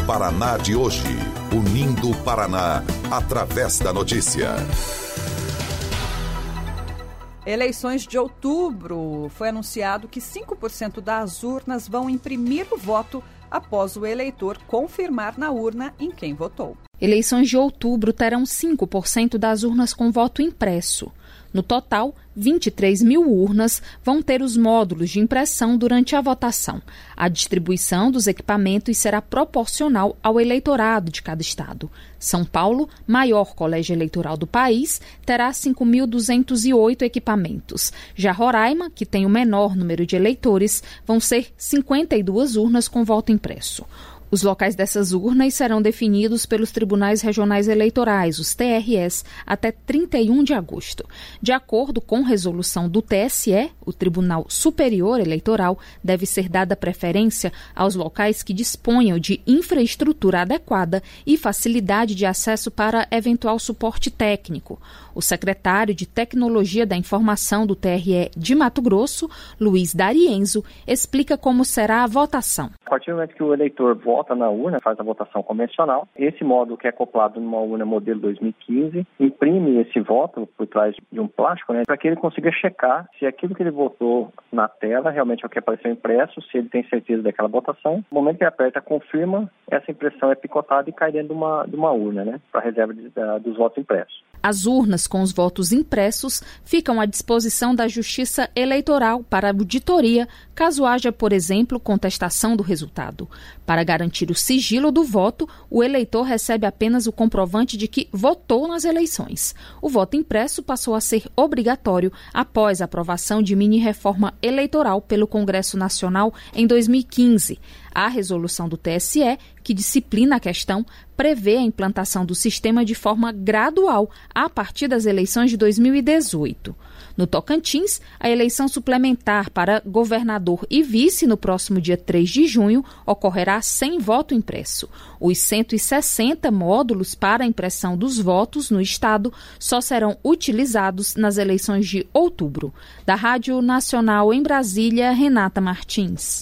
Paraná de hoje. Unindo o Paraná através da notícia. Eleições de outubro. Foi anunciado que 5% das urnas vão imprimir o voto após o eleitor confirmar na urna em quem votou. Eleições de outubro terão 5% das urnas com voto impresso. No total, 23 mil urnas vão ter os módulos de impressão durante a votação. A distribuição dos equipamentos será proporcional ao eleitorado de cada estado. São Paulo, maior colégio eleitoral do país, terá 5.208 equipamentos. Já Roraima, que tem o menor número de eleitores, vão ser 52 urnas com voto impresso. Os locais dessas urnas serão definidos pelos Tribunais Regionais Eleitorais, os TREs, até 31 de agosto. De acordo com resolução do TSE, o Tribunal Superior Eleitoral deve ser dada preferência aos locais que disponham de infraestrutura adequada e facilidade de acesso para eventual suporte técnico. O secretário de Tecnologia da Informação do TRE de Mato Grosso, Luiz D'Arienzo, explica como será a votação. A partir do momento que o eleitor vota na urna, faz a votação convencional, esse módulo que é acoplado numa urna modelo 2015, imprime esse voto por trás de um plástico, para que ele consiga checar se aquilo que ele votou na tela realmente é o que apareceu impresso, se ele tem certeza daquela votação. No momento que ele aperta confirma, essa impressão é picotada e cai dentro de uma urna, para a reserva dos votos impressos. As urnas com os votos impressos ficam à disposição da Justiça Eleitoral para auditoria, caso haja, por exemplo, contestação do resultado. Para garantir o sigilo do voto, o eleitor recebe apenas o comprovante de que votou nas eleições. O voto impresso passou a ser obrigatório após a aprovação de mini-reforma eleitoral pelo Congresso Nacional em 2015. A resolução do TSE, que disciplina a questão, prevê a implantação do sistema de forma gradual a partir das eleições de 2018. No Tocantins, a eleição suplementar para governador e vice no próximo dia 3 de junho ocorrerá sem voto impresso. Os 160 módulos para a impressão dos votos no estado só serão utilizados nas eleições de outubro. Da Rádio Nacional em Brasília, Renata Martins.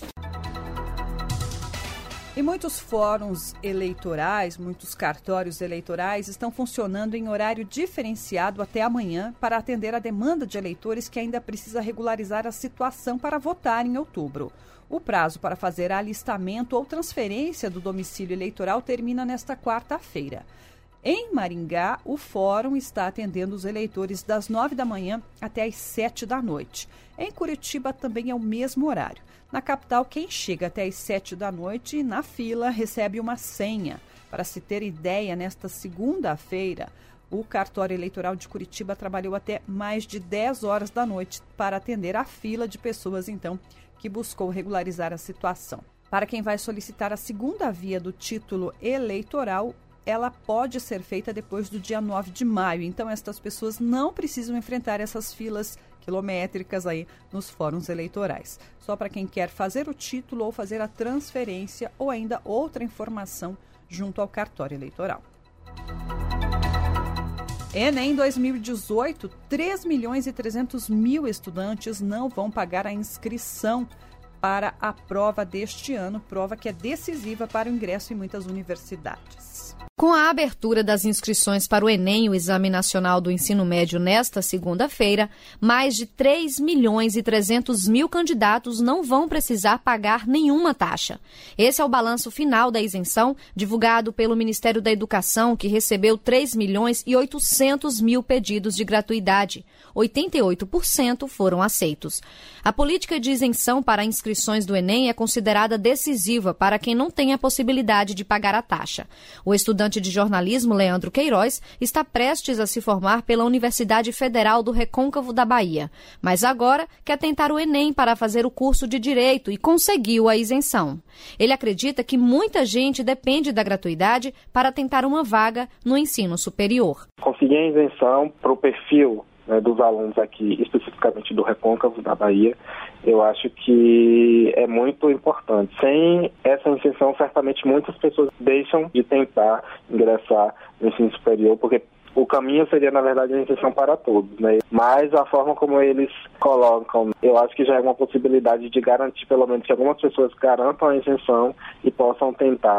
E muitos fóruns eleitorais, muitos cartórios eleitorais estão funcionando em horário diferenciado até amanhã para atender a demanda de eleitores que ainda precisa regularizar a situação para votar em outubro. O prazo para fazer alistamento ou transferência do domicílio eleitoral termina nesta quarta-feira. Em Maringá, o fórum está atendendo os eleitores das 9 da manhã até às 7 da noite. Em Curitiba também é o mesmo horário. Na capital, quem chega até às 7 da noite na fila recebe uma senha. Para se ter ideia, nesta segunda-feira, o cartório eleitoral de Curitiba trabalhou até mais de 10 horas da noite para atender a fila de pessoas, então, que buscou regularizar a situação. Para quem vai solicitar a segunda via do título eleitoral, ela pode ser feita depois do dia 9 de maio. Então, estas pessoas não precisam enfrentar essas filas quilométricas aí nos fóruns eleitorais. Só para quem quer fazer o título ou fazer a transferência ou ainda outra informação junto ao cartório eleitoral. Enem 2018, 3.300.000 estudantes não vão pagar a inscrição para a prova deste ano, prova que é decisiva para o ingresso em muitas universidades. Com a abertura das inscrições para o Enem, o Exame Nacional do Ensino Médio, nesta segunda-feira, mais de 3.300.000 candidatos não vão precisar pagar nenhuma taxa. Esse é o balanço final da isenção, divulgado pelo Ministério da Educação, que recebeu 3.800.000 pedidos de gratuidade. 88% foram aceitos. A política de isenção para inscrições do Enem é considerada decisiva para quem não tem a possibilidade de pagar a taxa. O estudante de jornalismo, Leandro Queiroz, está prestes a se formar pela Universidade Federal do Recôncavo da Bahia, mas agora quer tentar o Enem para fazer o curso de Direito e conseguiu a isenção. Ele acredita que muita gente depende da gratuidade para tentar uma vaga no ensino superior. Consegui a isenção para o perfil dos alunos aqui, especificamente do Recôncavo da Bahia, eu acho que é muito importante. Sem essa isenção, certamente muitas pessoas deixam de tentar ingressar no ensino superior, porque o caminho seria, na verdade, a isenção para todos, Mas a forma como eles colocam, eu acho que já é uma possibilidade de garantir, pelo menos, que algumas pessoas garantam a isenção e possam tentar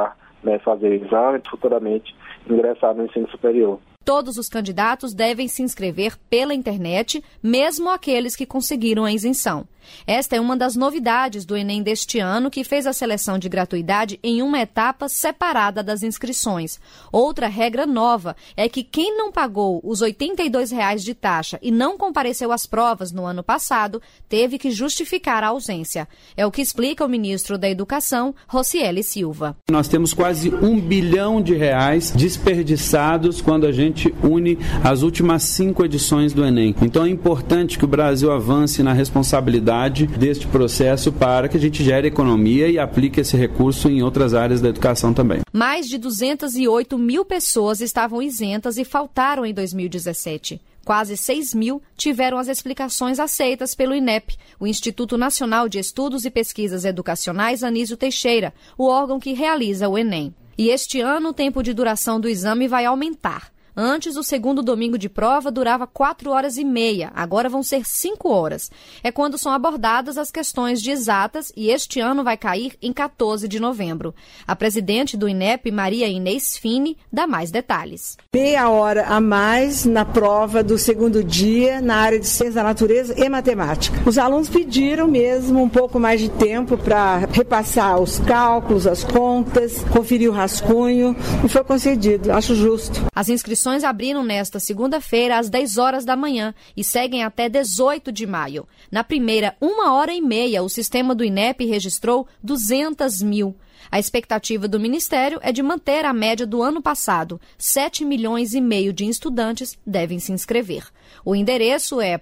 né, fazer exame e futuramente ingressar no ensino superior. Todos os candidatos devem se inscrever pela internet, mesmo aqueles que conseguiram a isenção. Esta é uma das novidades do Enem deste ano, que fez a seleção de gratuidade em uma etapa separada das inscrições. Outra regra nova é que quem não pagou os R$ 82,00 de taxa e não compareceu às provas no ano passado, teve que justificar a ausência. É o que explica o ministro da Educação, Rocieli Silva. Nós temos quase R$1 bilhão desperdiçados quando a gente une as últimas 5 edições do Enem. Então é importante que o Brasil avance na responsabilidade deste processo para que a gente gere economia e aplique esse recurso em outras áreas da educação também. Mais de 208 mil pessoas estavam isentas e faltaram em 2017. Quase 6 mil tiveram as explicações aceitas pelo INEP, o Instituto Nacional de Estudos e Pesquisas Educacionais Anísio Teixeira, o órgão que realiza o Enem. E este ano o tempo de duração do exame vai aumentar. Antes, o segundo domingo de prova durava 4 horas e meia, agora vão ser 5 horas. É quando são abordadas as questões de exatas e este ano vai cair em 14 de novembro. A presidente do INEP, Maria Inês Fini, dá mais detalhes. Meia hora a mais na prova do segundo dia na área de ciência da natureza e matemática. Os alunos pediram mesmo um pouco mais de tempo para repassar os cálculos, as contas, conferir o rascunho e foi concedido, acho justo. As inscrições abriram nesta segunda-feira às 10 horas da manhã e seguem até 18 de maio. Na primeira 1 hora e meia, o sistema do INEP registrou 200 mil. A expectativa do Ministério é de manter a média do ano passado. 7,5 milhões de estudantes devem se inscrever. O endereço é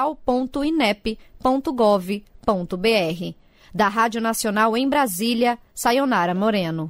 portal.inep.gov.br. Da Rádio Nacional em Brasília, Sayonara Moreno.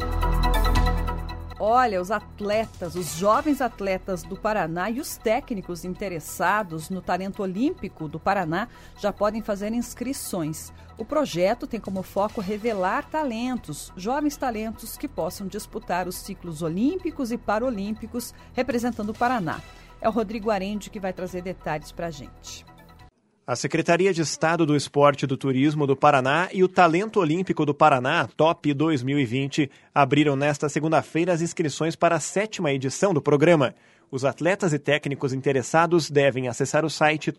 Olha, os atletas, os jovens atletas do Paraná e os técnicos interessados no talento olímpico do Paraná já podem fazer inscrições. O projeto tem como foco revelar talentos, jovens talentos que possam disputar os ciclos olímpicos e paralímpicos representando o Paraná. É o Rodrigo Arendi que vai trazer detalhes para a gente. A Secretaria de Estado do Esporte e do Turismo do Paraná e o Talento Olímpico do Paraná, TOP 2020, abriram nesta segunda-feira as inscrições para a 7ª edição do programa. Os atletas e técnicos interessados devem acessar o site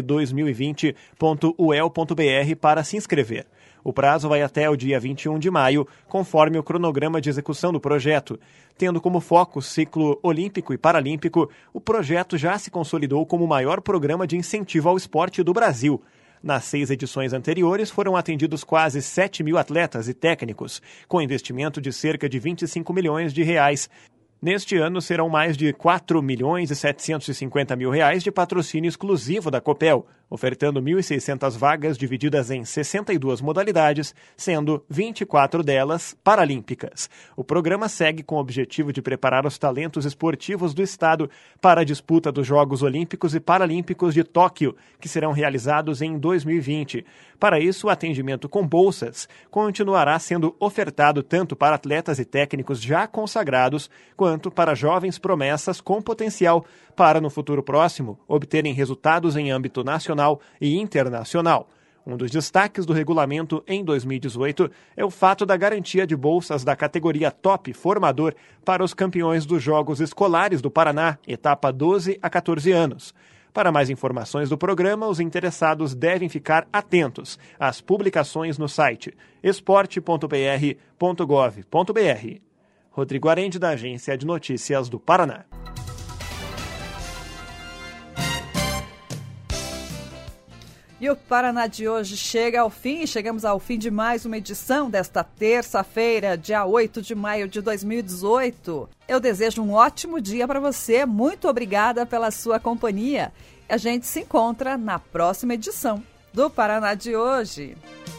top2020.uel.br para se inscrever. O prazo vai até o dia 21 de maio, conforme o cronograma de execução do projeto. Tendo como foco o ciclo olímpico e paralímpico, o projeto já se consolidou como o maior programa de incentivo ao esporte do Brasil. Nas 6 edições anteriores, foram atendidos quase 7 mil atletas e técnicos, com investimento de cerca de R$25 milhões. Neste ano, serão mais de R$4.750.000 de patrocínio exclusivo da Copel, ofertando 1.600 vagas divididas em 62 modalidades, sendo 24 delas paralímpicas. O programa segue com o objetivo de preparar os talentos esportivos do Estado para a disputa dos Jogos Olímpicos e Paralímpicos de Tóquio, que serão realizados em 2020. Para isso, o atendimento com bolsas continuará sendo ofertado tanto para atletas e técnicos já consagrados, quanto para jovens promessas com potencial para, no futuro próximo, obterem resultados em âmbito nacional e internacional. Um dos destaques do regulamento em 2018 é o fato da garantia de bolsas da categoria Top Formador para os campeões dos Jogos Escolares do Paraná, etapa 12 a 14 anos. Para mais informações do programa, os interessados devem ficar atentos às publicações no site esporte.pr.gov.br. Rodrigo Arendi, da Agência de Notícias do Paraná. E o Paraná de hoje chega ao fim. Chegamos ao fim de mais uma edição desta terça-feira, dia 8 de maio de 2018. Eu desejo um ótimo dia para você. Muito obrigada pela sua companhia. A gente se encontra na próxima edição do Paraná de hoje.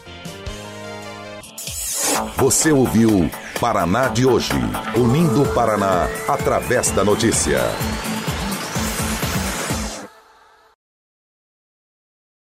Você ouviu Paraná de hoje, unindo o Paraná através da notícia.